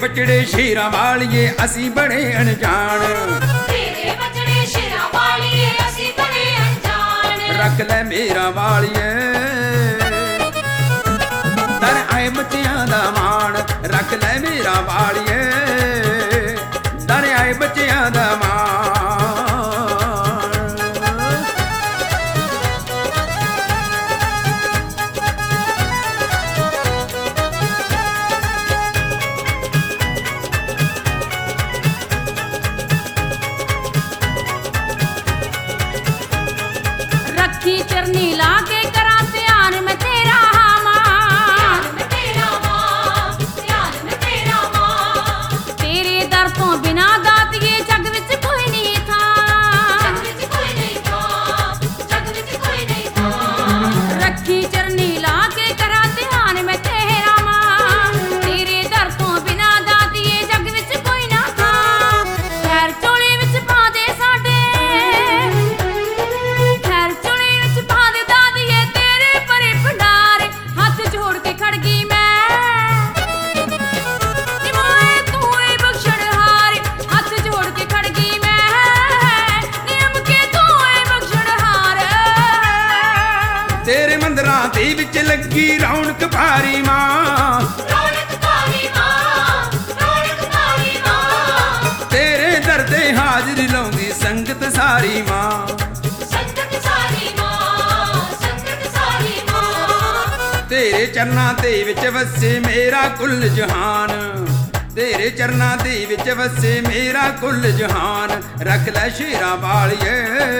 बचड़े शेरां वालिए असी बड़े अनजान, तेरे बचड़े शेरां वालिए असी बड़े अनजान। रख लै मेरा वालिए दर आए बच्चियां दा मान, रख लै मेरा वालिए दर आए बच्चियां दा मान। रखी चरनी ला के करा ध्यान में तेरा ध्यान में तेरा ध्यान में तेरा तेरे दर तो बिना दातिए जग विच कोई नहीं था, जग विच कोई नहीं था, जग विच कोई नहीं था। रखी चरनी ला के करा ध्यान में तेरा तेरे दर तो बिना दातिए जग विच कोई ना था। खैर चोली विच पा दे साडे, खैर चोली विच पा दे दादिए तेरे परे भंडारे। हाथ जोड़ के खड़ गई मैं निमाए तू ही बख्शणहार, हाथ जोड़ के खड़ गई मैं नियम के तू ही बख्शणहार। तेरे मंदिरां दे विच लगी रौनक भारी मां, रौनक भारी मां, रौनक भारी मां। तेरे दर ते हाजरी लाउंदी संगत सारी मां। संगत सारी मां, संगत सारी मां। तेरे चरनां दे विच वसे मेरा कुल जहान, तेरे चरनां दे विच वसे मेरा कुल जहान। रख लै शेरां वालिए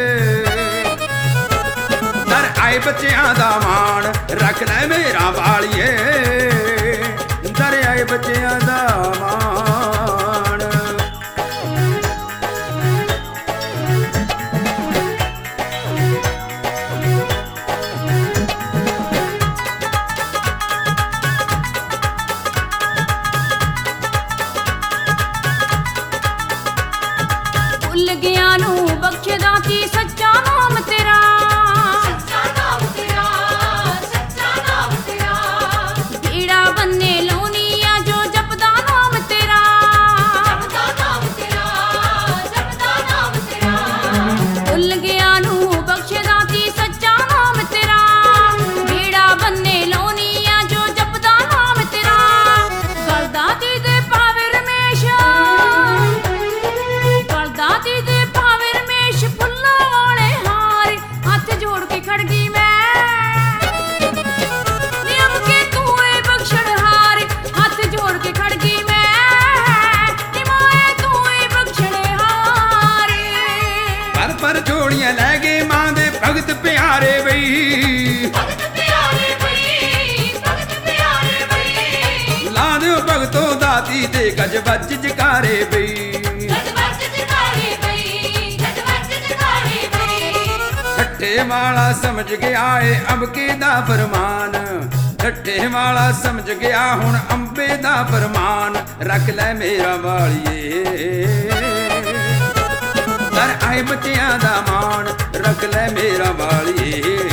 दर आए बच्चियां दा मान, रख लै मेरा वालिए दर आए बच्चियां दा मान। भुल गया नू बख्शदा की सच्चा नाम तेरा, सच्चा नाम तेरा, सच्चा नाम तेरा। बीड़ा बन्ने लौनिया जो जपदा नाम तेरा, जपदा नाम तेरा, जपदा नाम तेरा। भुल गया नू बख्शदा की सच्चा नाम तेरा, बीड़ा बन्ने लौनिया जो जपदा नाम तेरा। गलदा दी दे पावे रमेश, गलदा दी दे पावे रमेश फुल्लां वाले हार। हाथ जोड़ के खड़ गई मैं नियम के तू ही बख्शणहार, हाथ जोड़ के खड़ गई मैं निमाए तू ही बख्शणहार। पर जोड़ियां लै गए मां दे भगत प्यारे बई, भगत प्यारे बई, भगत प्यारे बई। ला दो भगतों दाती दे गज बज जकारे बई। गजबज जगारे बई, गजबज जगारे बई। ठट्ठे वाला समझ गया है अबके दा फरमान, ठट्ठे वाला समझ गया हुण अंबे दा फरमान। रख लै मेरा वालिए दर आए बच्चियां दा मान, रख लै मेरा वालिए